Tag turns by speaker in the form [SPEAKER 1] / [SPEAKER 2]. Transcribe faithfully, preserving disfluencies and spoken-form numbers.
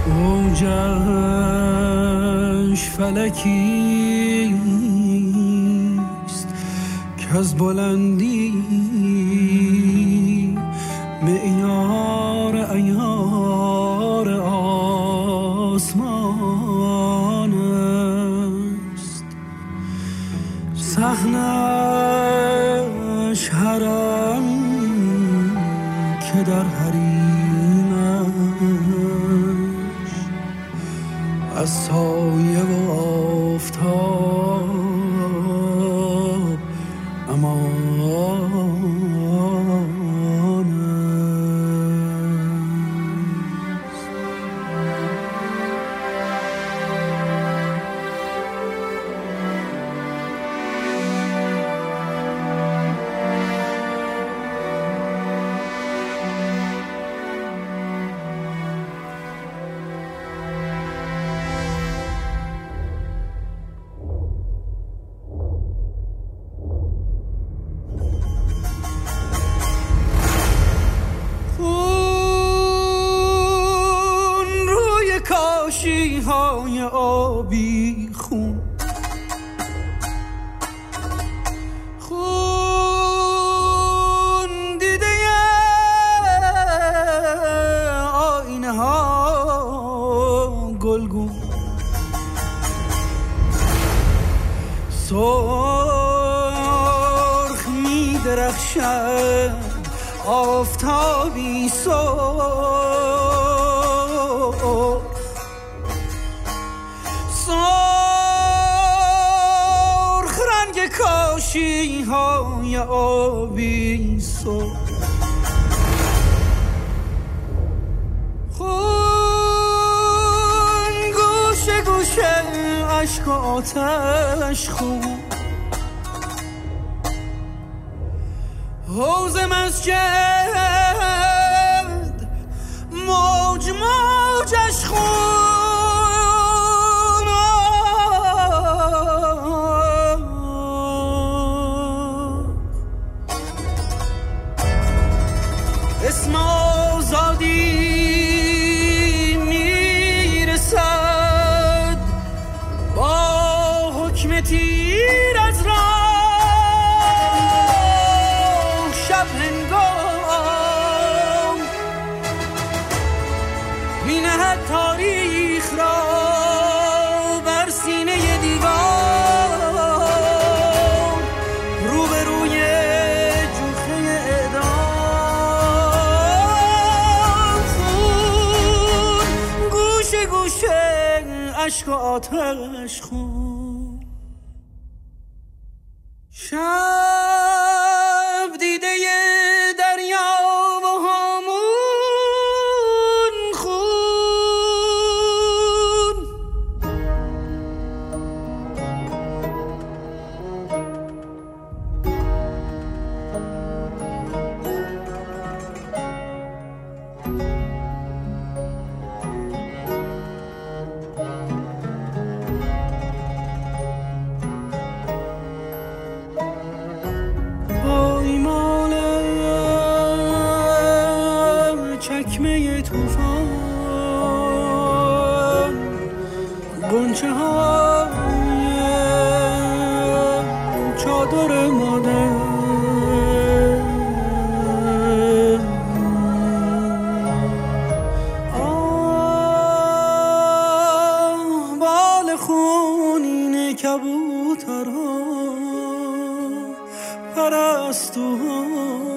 [SPEAKER 1] اوجش فلکیست که از بلندی معیار عیار آسمان است. صحنش حرم که در حریمش از سایه و آفتاب امان های آبی خون خون دیده آینه ها گلگون سرخ می درخشد آفتابی سرخ سرخ رنگ کاشی های آبی سرخ خون گوشه گوشه عشق و آتش خون حوض مسجد موج موجش خون اسم آزادی میرسد با حکم تیر از راه شب هنگام مینهد تاریخ را بر سینه دیوار روبروی جوخه اعدام خون گوشه گوشه عشق و آتش خون شب دیده دریا و هامون خون چکمه توفان غنچه های چادر مادر آه بال خونین کبوترها پرستوها